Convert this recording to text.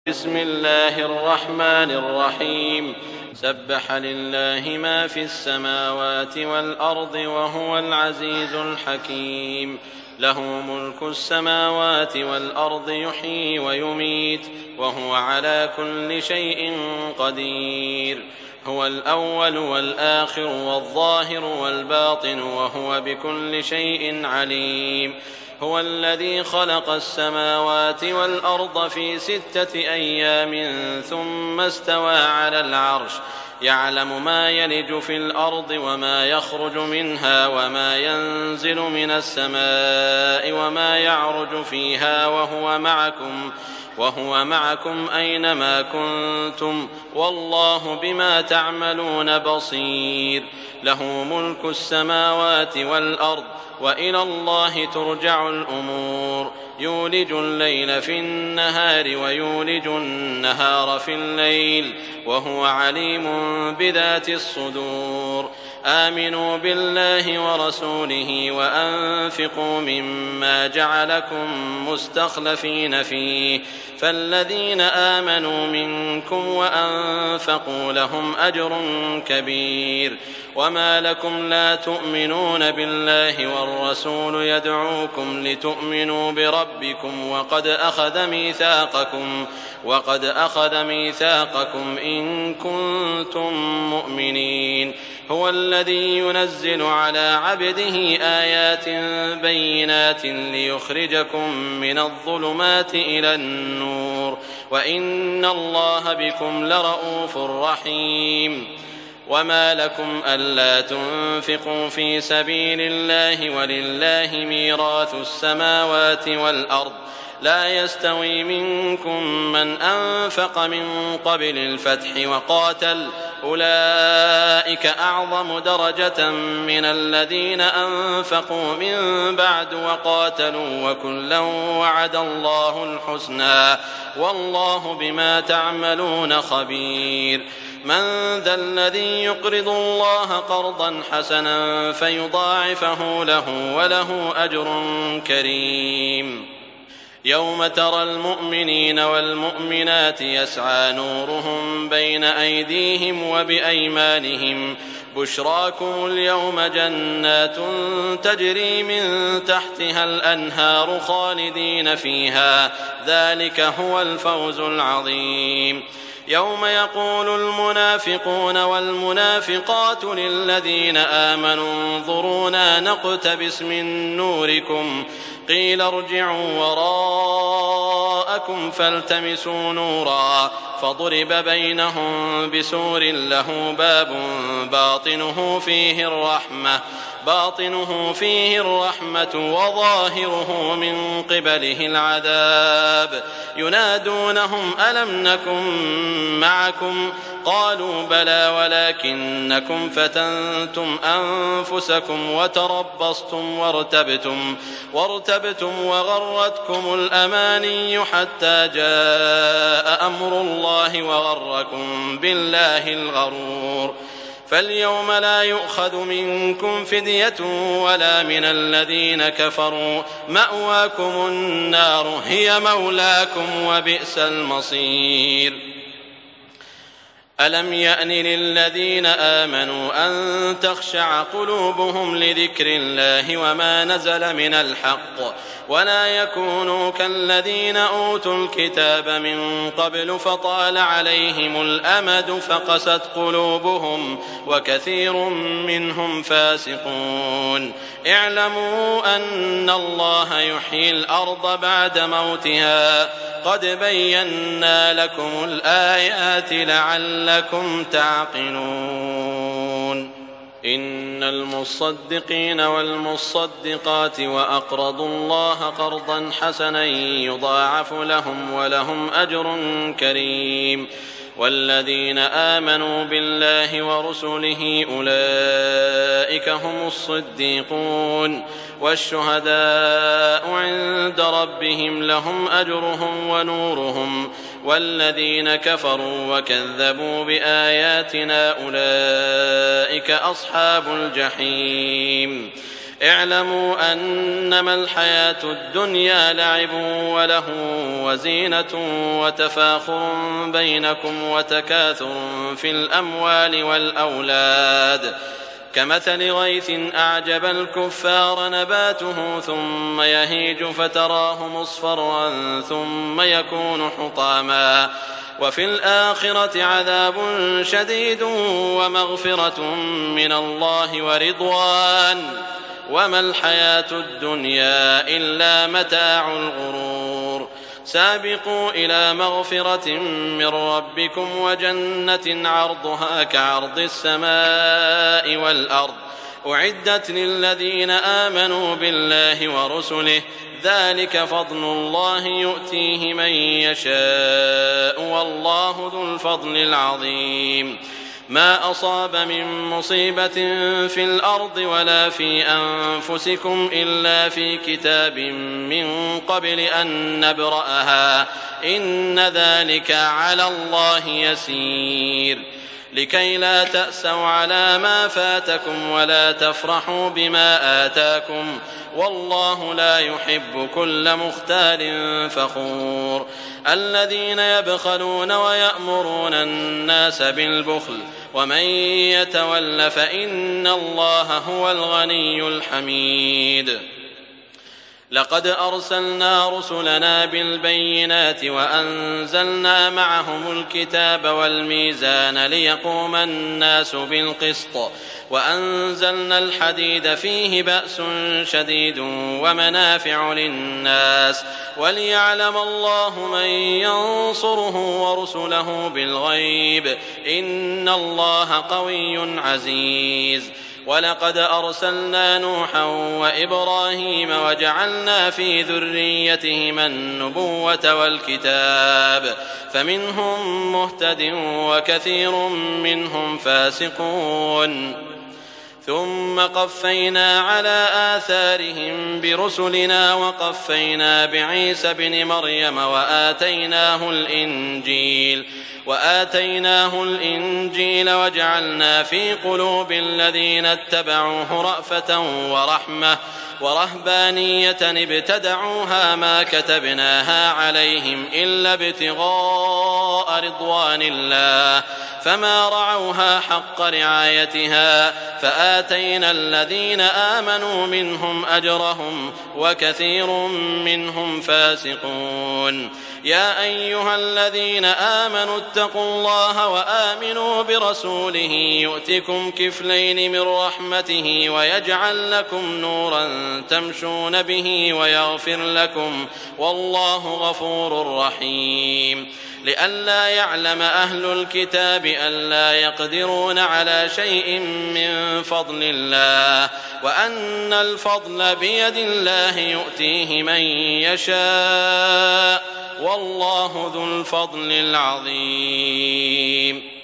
بسم الله الرحمن الرحيم. سبح لله ما في السماوات والأرض وهو العزيز الحكيم. له ملك السماوات والأرض يحيي ويميت وهو على كل شيء قدير. هو الأول والآخر والظاهر والباطن وهو بكل شيء عليم. هو الذي خلق السماوات والأرض في 6 أيام ثم استوى على العرش يعلم ما يلج في الأرض وما يخرج منها وما ينزل من السماء وما يعرج فيها وهو معكم أينما كنتم والله بما تعملون بصير. له ملك السماوات والأرض وإلى الله ترجع الأمور. يولج الليل في النهار ويولج النهار في الليل وهو عليم بذات الصدور. آمنوا بالله ورسوله وأنفقوا مما جعلكم مستخلفين فيه فالذين آمنوا منكم وأنفقوا لهم أجر كبير. وما لكم لا تؤمنون بالله والرسول يدعوكم لتؤمنوا بربكم وقد أخذ ميثاقكم إن كنتم مؤمنين. هو الذي ينزل على عبده آيات بينات ليخرجكم من الظلمات إلى النور وإن الله بكم لرءوف رحيم. وما لكم ألا تنفقوا في سبيل الله ولله ميراث السماوات والأرض لا يستوي منكم من أنفق من قبل الفتح وقاتل أولئك أعظم درجة من الذين أنفقوا من بعد وقاتلوا وكلا وعد الله الحسنى والله بما تعملون خبير. من ذا الذي يقرض الله قرضا حسنا فيضاعفه له وله أجر كريم. يوم ترى المؤمنين والمؤمنات يسعى نورهم بين أيديهم وبأيمانهم بشراكم اليوم جنات تجري من تحتها الأنهار خالدين فيها ذلك هو الفوز العظيم. يوم يقول المنافقون والمنافقات للذين آمنوا انظرونا نقتبس من نوركم قيل ارجعوا وراءكم فالتمسوا نورا فضرب بينهم بسور له باب باطنه فيه الرحمة وظاهره من قبله العذاب. ينادونهم ألم نكن معكم قالوا بلى ولكنكم فتنتم أنفسكم وتربصتم وارتبتم وغرتكم الأماني حتى جاء أمر الله وغركم بالله الغرور. فاليوم لا يؤخذ منكم فدية ولا من الذين كفروا مأواكم النار هي مولاكم وبئس المصير. ألم يأن للذين آمنوا أن تخشع قلوبهم لذكر الله وما نزل من الحق ولا يكونوا كالذين أوتوا الكتاب من قبل فطال عليهم الأمد فقست قلوبهم وكثير منهم فاسقون. اعلموا أن الله يحيي الأرض بعد موتها قد بينا لكم الآيات لعلكم تعقلون. إن المصدقين والمصدقات وأقرضوا الله قرضا حسنا يضاعف لهم ولهم أجر كريم. والذين آمنوا بالله ورسله أولئك هم الصديقون والشهداء عند ربهم لهم أجرهم ونورهم. والذين كفروا وكذبوا بآياتنا أولئك أصحاب الجحيم. اعلموا أنما الحياة الدنيا لعب وله وزينة وتفاخر بينكم وتكاثر في الأموال والأولاد كمثل غيث أعجب الكفار نباته ثم يهيج فتراه مصفرا ثم يكون حطاما وفي الآخرة عذاب شديد ومغفرة من الله ورضوان وما الحياة الدنيا إلا متاع الغرور سابقوا إلى مغفرة من ربكم وجنة عرضها كعرض السماء والأرض أعدت للذين آمنوا بالله ورسله ذلك فضل الله يؤتيه من يشاء والله ذو الفضل العظيم ما أصاب من مصيبة في الأرض ولا في أنفسكم إلا في كتاب من قبل أن نبرأها إن ذلك على الله يسير لكي لا تأسوا على ما فاتكم ولا تفرحوا بما آتاكم والله لا يحب كل مختال فخور الذين يبخلون ويأمرون الناس بالبخل ومن يتول فإن الله هو الغني الحميد لقد أرسلنا رسلنا بالبينات وأنزلنا معهم الكتاب والميزان ليقوم الناس بالقسط وأنزلنا الحديد فيه بأس شديد ومنافع للناس وليعلم الله من ينصره ورسله بالغيب إن الله قوي عزيز ولقد أرسلنا نوحا وإبراهيم وجعلنا في ذريتهما النبوة والكتاب فمنهم مهتد وكثير منهم فاسقون ثم قفينا على آثارهم برسلنا وقفينا بعيسى ابن مريم وآتيناه الإنجيل وجعلنا في قلوب الذين اتبعوه رأفة ورحمة ورهبانية ابتدعوها ما كتبناها عليهم إلا ابتغاء رضوان الله فما رعوها حق رعايتها فآتينا الذين آمنوا منهم أجرهم وكثير منهم فاسقون يا أيها الذين آمنوا اتقوا الله وآمنوا برسوله يؤتكم كفلين من رحمته ويجعل لكم نورا تمشون به ويغفر لكم والله غفور رحيم لئلا يعلم أهل الكتاب ألا يقدرون على شيء من فضل الله وأن الفضل بيد الله يؤتيه من يشاء والله ذو الفضل العظيم